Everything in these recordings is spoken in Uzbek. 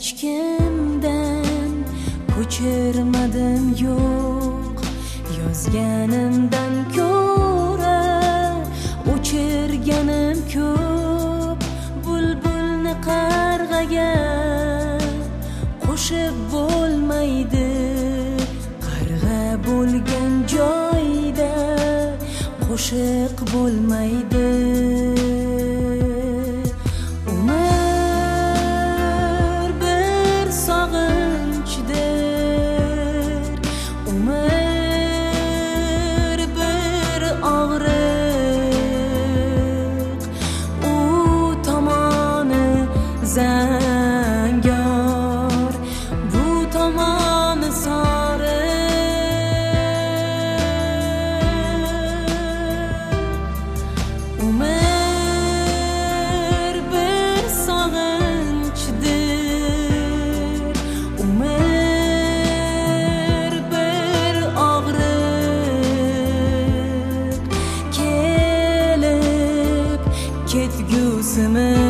hech kimdan ko'chirmadim yo'q, yozganimdan ko'ra o'chirganim ko'p. Bulbulni qarg'aga qo'shib bo'lmaydi, qarg'a bo'lgan joyda qo'shiq bo'lmaydi. Zangor bu tomoni soriq, umr bir sog'inchdir, umr bir og'riq, kelib ketgusimiz.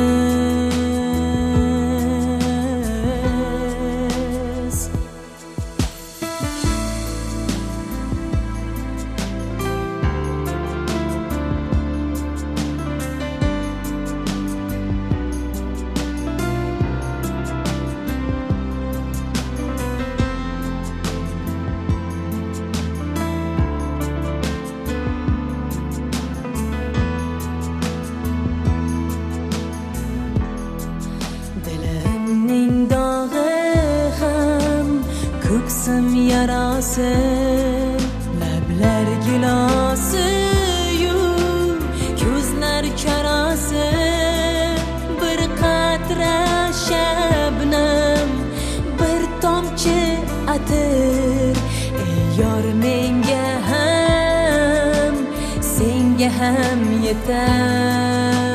Dilimning dog'i ham ko'ksim yarasi, lablar gilosi yu ko'zlar charasi. Bir qatra shabnam, bir tomchi atir, ey yor menga ham senga ham yetar.